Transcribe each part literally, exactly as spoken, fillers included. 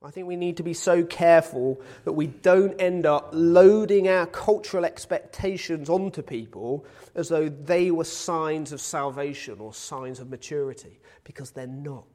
I think we need to be so careful that we don't end up loading our cultural expectations onto people as though they were signs of salvation or signs of maturity, because they're not.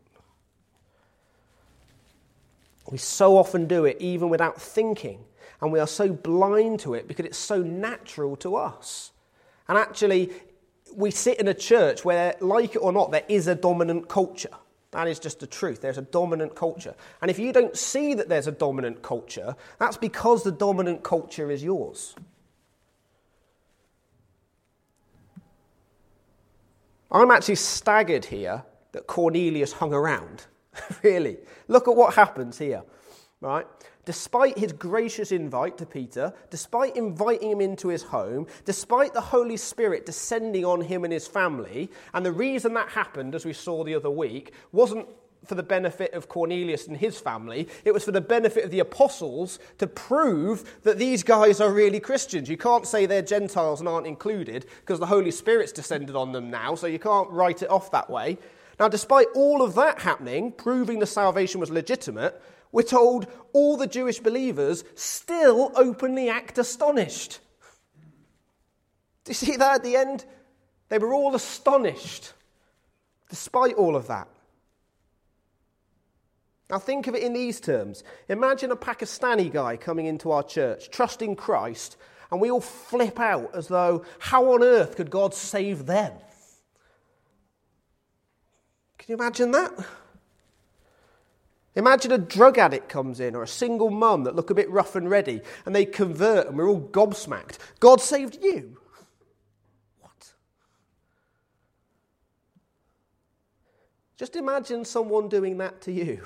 We so often do it even without thinking, and we are so blind to it because it's so natural to us. And actually, we sit in a church where, like it or not, there is a dominant culture. That is just the truth. There's a dominant culture. And if you don't see that there's a dominant culture, that's because the dominant culture is yours. I'm actually staggered here that Cornelius hung around. Really. Look at what happens here, right? Despite his gracious invite to Peter, despite inviting him into his home, despite the Holy Spirit descending on him and his family, and the reason that happened, as we saw the other week, wasn't for the benefit of Cornelius and his family, it was for the benefit of the apostles to prove that these guys are really Christians. You can't say they're Gentiles and aren't included, because the Holy Spirit's descended on them now, so you can't write it off that way. Now, despite all of that happening, proving the salvation was legitimate, we're told all the Jewish believers still openly act astonished. Do you see that at the end? They were all astonished, despite all of that. Now think of it in these terms. Imagine a Pakistani guy coming into our church, trusting Christ, and we all flip out as though, how on earth could God save them? Can you imagine that? Imagine a drug addict comes in, or a single mum that look a bit rough and ready, and they convert, and we're all gobsmacked. God saved you? What? Just imagine someone doing that to you.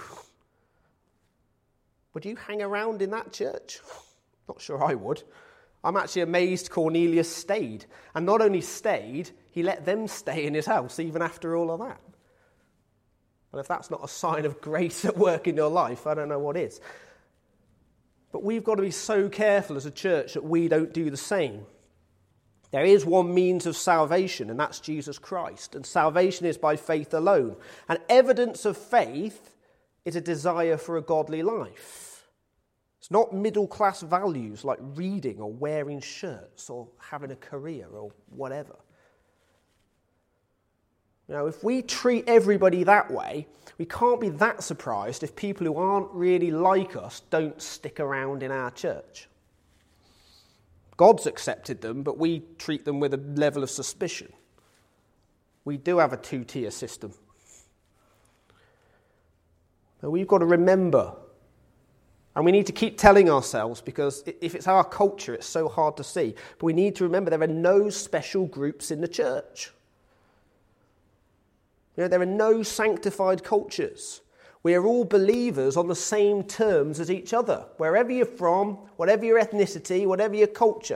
Would you hang around in that church? Not sure I would. I'm actually amazed Cornelius stayed. And not only stayed, he let them stay in his house even after all of that. And if that's not a sign of grace at work in your life, I don't know what is. But we've got to be so careful as a church that we don't do the same. There is one means of salvation, and that's Jesus Christ. And salvation is by faith alone. And evidence of faith is a desire for a godly life. It's not middle-class values like reading or wearing shirts or having a career or whatever. Now, if we treat everybody that way, we can't be that surprised if people who aren't really like us don't stick around in our church. God's accepted them, but we treat them with a level of suspicion. We do have a two-tier system. Now, we've got to remember, and we need to keep telling ourselves, because if it's our culture, it's so hard to see, but we need to remember there are no special groups in the church. You know, there are no sanctified cultures. We are all believers on the same terms as each other, wherever you're from, whatever your ethnicity, whatever your culture.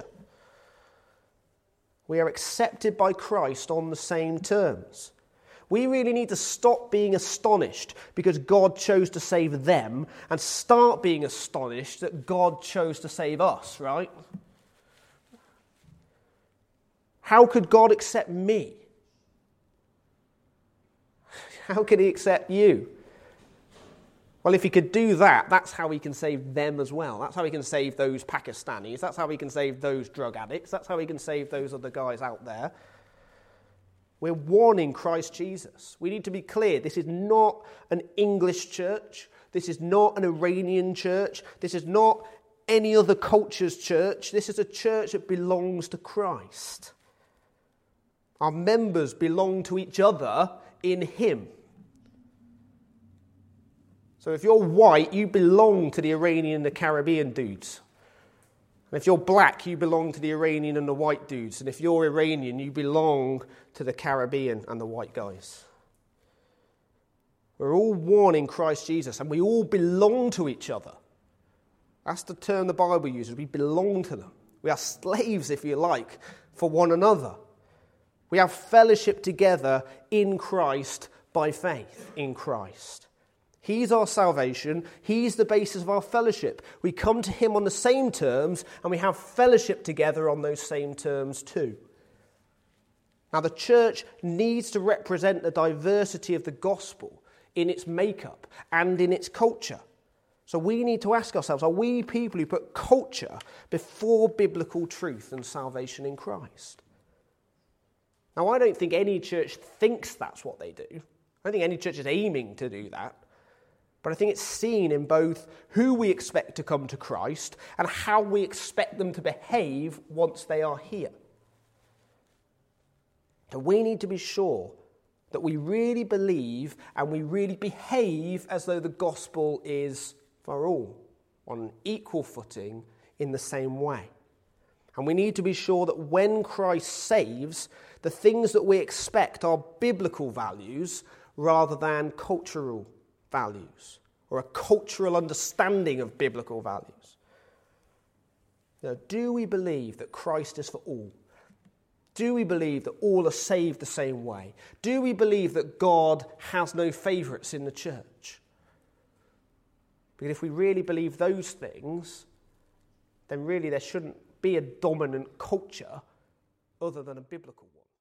We are accepted by Christ on the same terms. We really need to stop being astonished because God chose to save them and start being astonished that God chose to save us, right? How could God accept me? How can he accept you? Well, if he could do that, that's how he can save them as well. That's how he can save those Pakistanis. That's how he can save those drug addicts. That's how he can save those other guys out there. We're one in Christ Jesus. We need to be clear. This is not an English church. This is not an Iranian church. This is not any other culture's church. This is a church that belongs to Christ. Our members belong to each other in him. So if you're white, you belong to the Iranian and the Caribbean dudes. And if you're black, you belong to the Iranian and the white dudes. And if you're Iranian, you belong to the Caribbean and the white guys. We're all one in Christ Jesus, and we all belong to each other. That's the term the Bible uses. We belong to them. We are slaves, if you like, for one another. We have fellowship together in Christ by faith in Christ. He's our salvation. He's the basis of our fellowship. We come to him on the same terms, and we have fellowship together on those same terms too. Now, the church needs to represent the diversity of the gospel in its makeup and in its culture. So we need to ask ourselves, are we people who put culture before biblical truth and salvation in Christ? Now, I don't think any church thinks that's what they do. I don't think any church is aiming to do that. But I think it's seen in both who we expect to come to Christ and how we expect them to behave once they are here. So we need to be sure that we really believe and we really behave as though the gospel is for all, on an equal footing in the same way. And we need to be sure that when Christ saves, the things that we expect are biblical values rather than cultural values or a cultural understanding of biblical values. Now, do we believe that Christ is for all? Do we believe that all are saved the same way? Do we believe that God has no favourites in the church? Because if we really believe those things, then really there shouldn't be a dominant culture other than a biblical one.